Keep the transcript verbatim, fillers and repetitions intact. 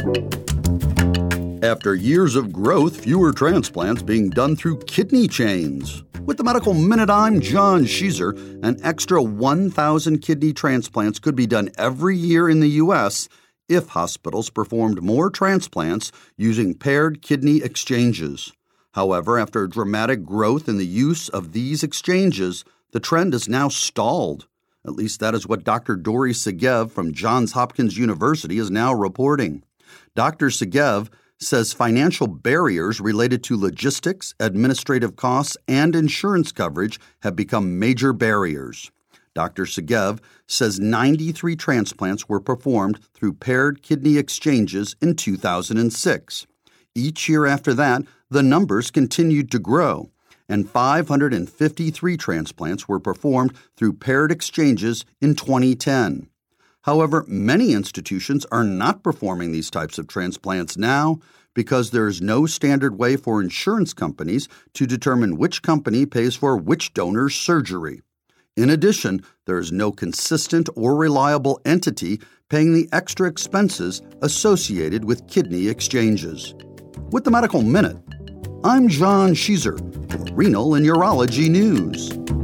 After years of growth, fewer transplants being done through kidney chains. With the Medical Minute, I'm John Sheezer. An extra one thousand kidney transplants could be done every year in the U S if hospitals performed more transplants using paired kidney exchanges. However, after dramatic growth in the use of these exchanges, the trend is now stalled. At least that is what Doctor Dori Segev from Johns Hopkins University is now reporting. Doctor Segev says financial barriers related to logistics, administrative costs, and insurance coverage have become major barriers. Doctor Segev says ninety-three transplants were performed through paired kidney exchanges in two thousand six. Each year after that, the numbers continued to grow, and five hundred fifty-three transplants were performed through paired exchanges in twenty ten. However, many institutions are not performing these types of transplants now because there is no standard way for insurance companies to determine which company pays for which donor's surgery. In addition, there is no consistent or reliable entity paying the extra expenses associated with kidney exchanges. With the Medical Minute, I'm John Sheezer for Renal and Urology News.